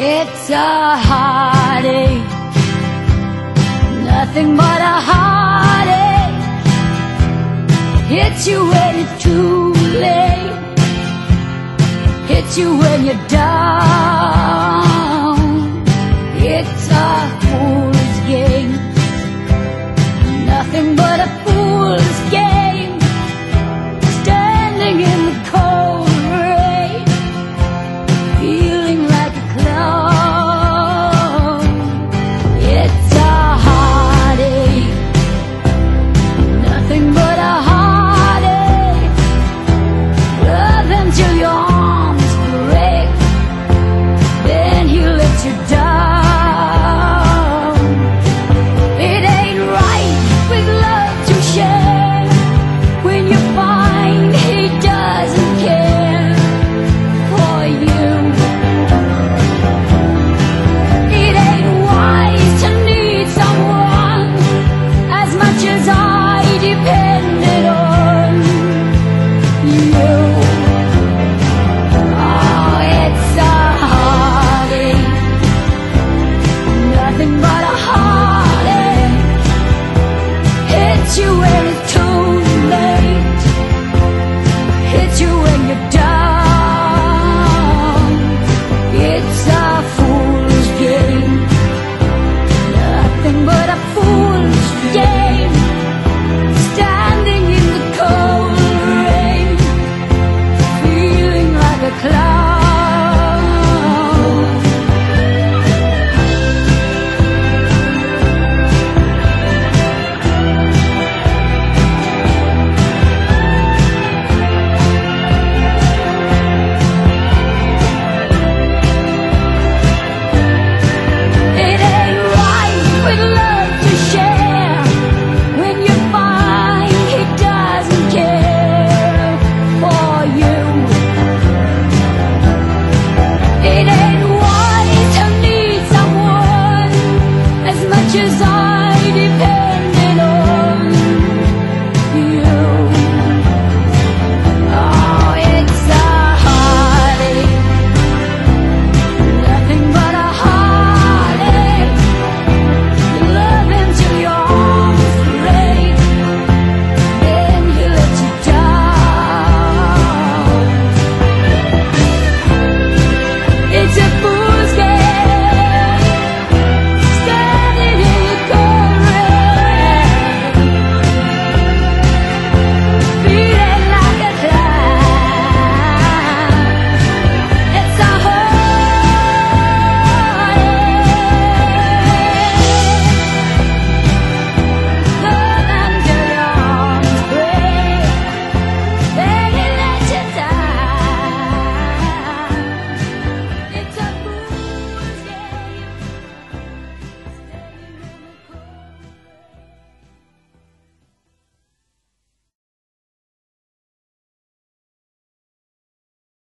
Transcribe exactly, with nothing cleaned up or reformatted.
It's a heartache, nothing but a heartache. Hits you when it's too late, hits you when you're down. It's a fool's game, nothing but a fool's game. Standing in the cold rain, feeling like a clown. It's a heartache, nothing but a heartache. Love until your arms break, then he lets you down. It ain't right with love to share when you find he doesn't care for you. It ain't wise to need someone as much as I depended on you. Oh, it's a heartache, nothing but a heartache. Hits you